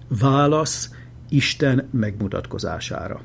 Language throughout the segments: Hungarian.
Válasz Isten megmutatkozására.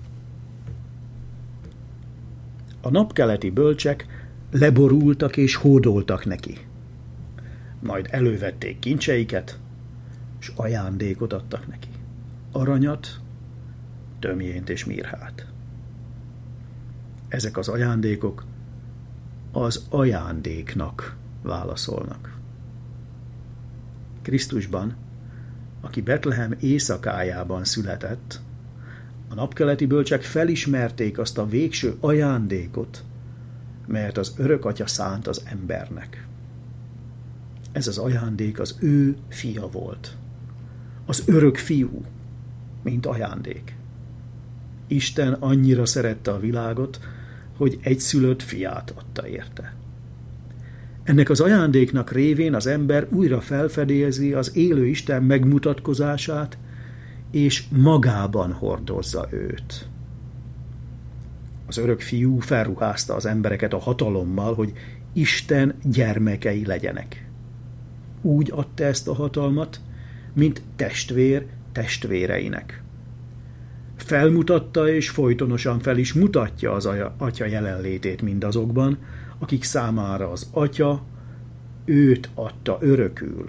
A napkeleti bölcsek leborultak és hódoltak neki. Majd elővették kincseiket, és ajándékot adtak neki. Aranyat, tömjént és mirhát. Ezek az ajándékok az ajándéknak válaszolnak. Krisztusban, aki Betlehem éjszakájában született, a napkeleti bölcsek felismerték azt a végső ajándékot, melyet az Örökatya szánt az embernek. Ez az ajándék az ő fia volt. Az örök fiú, mint ajándék. Isten annyira szerette a világot, hogy egyszülött fiát adta érte. Ennek az ajándéknak révén az ember újra felfedezi az élő Isten megmutatkozását, és magában hordozza őt. Az örök fiú felruházta az embereket a hatalommal, hogy Isten gyermekei legyenek. Úgy adta ezt a hatalmat, mint testvér testvéreinek. Felmutatta és folytonosan fel is mutatja az Atya jelenlétét mindazokban, akik számára az Atya őt adta örökül.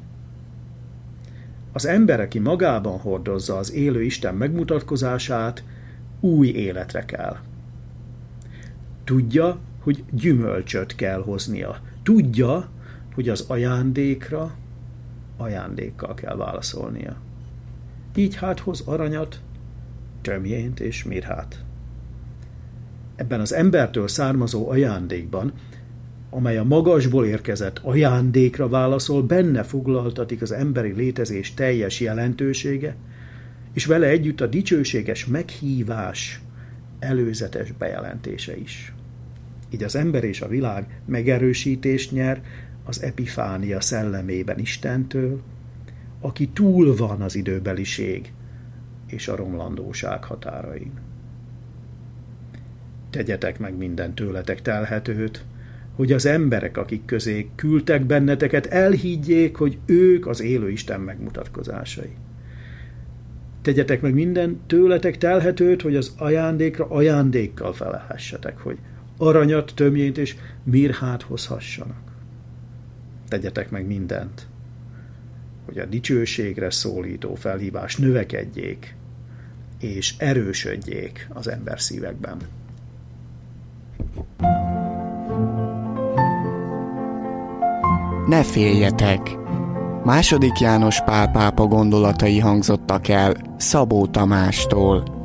Az ember, aki magában hordozza az élő Isten megmutatkozását, új életre kell. Tudja, hogy gyümölcsöt kell hoznia. Tudja, hogy az ajándékra ajándékkal kell válaszolnia. Így hát hoz aranyat, tömjént és mirhát. Ebben az embertől származó ajándékban, amely a magasból érkezett ajándékra válaszol, benne foglaltatik az emberi létezés teljes jelentősége, és vele együtt a dicsőséges meghívás előzetes bejelentése is. Így az ember és a világ megerősítést nyer az epifánia szellemében Istentől, aki túl van az időbeliség és a romlandóság határain. Tegyetek meg minden tőletek telhetőt, hogy az emberek, akik közé küldtek benneteket, elhiggyék, hogy ők az élő Isten megmutatkozásai. Tegyetek meg minden tőletek telhetőt, hogy az ajándékra ajándékkal felelhessetek, hogy aranyat, tömjént és mirhát hozhassanak. Tegyetek meg mindent, hogy a dicsőségre szólító felhívás növekedjék és erősödjék az ember szívekben. Ne féljetek! II. János Pál pápa gondolatai hangzottak el Szabó Tamástól.